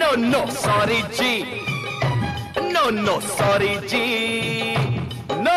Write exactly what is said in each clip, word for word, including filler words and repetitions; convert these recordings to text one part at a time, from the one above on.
No, no, sorry जी. No, no, sorry जी. No.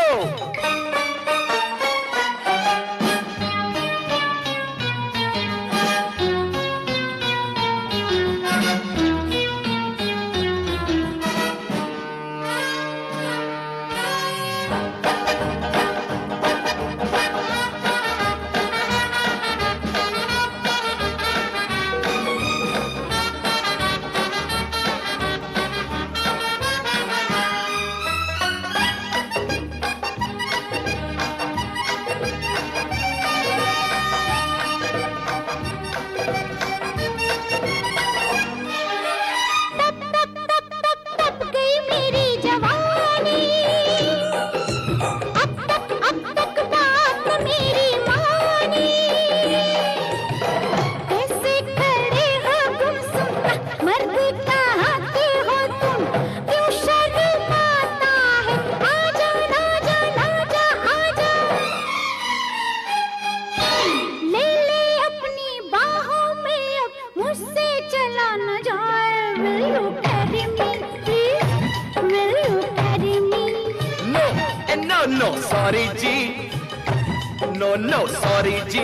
No, sorry जी. No, no, sorry जी.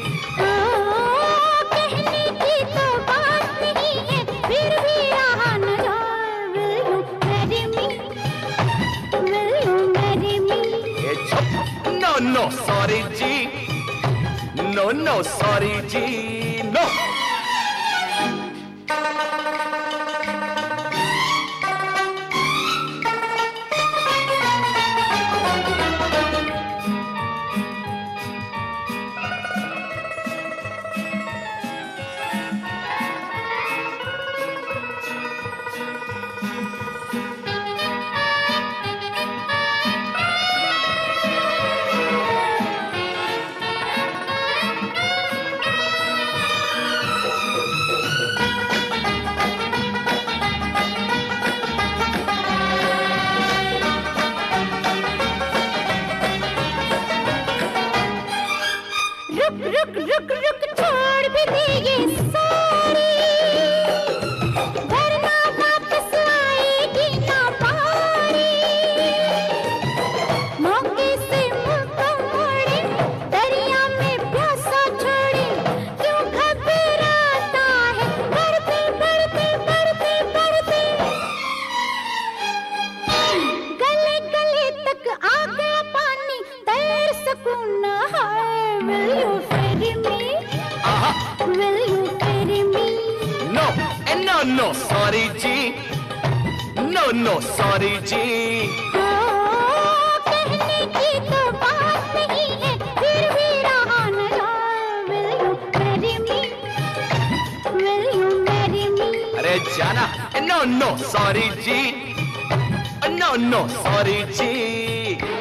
कहने की तो बात नहीं है, फिर भी यहाँ न जा. Will you marry me? Will you marry me? ये चुप. No, no, sorry जी. No, no, sorry जी. No. रुक रुक रुक छोड़ भी दे ये सारी, वरना वापस आएगी ना पारी. मौके से मुंह तो मोड़े, दरिया में प्यासा छोड़े, क्यों घबराता है. बढ़ते बढ़ते बढ़ते बढ़ते गले गले तक आ गया पानी, तैर सकूं ना है. Will you marry me? Uh-huh. Will you marry me? No, and no, no, sorry ji. No, no, sorry ji. Oh, कहने की तो बात नहीं है, फिर भी रहा न जा. Will you marry me? Will you marry me? अरे जाना. No, no, sorry जी. No, no, sorry जी.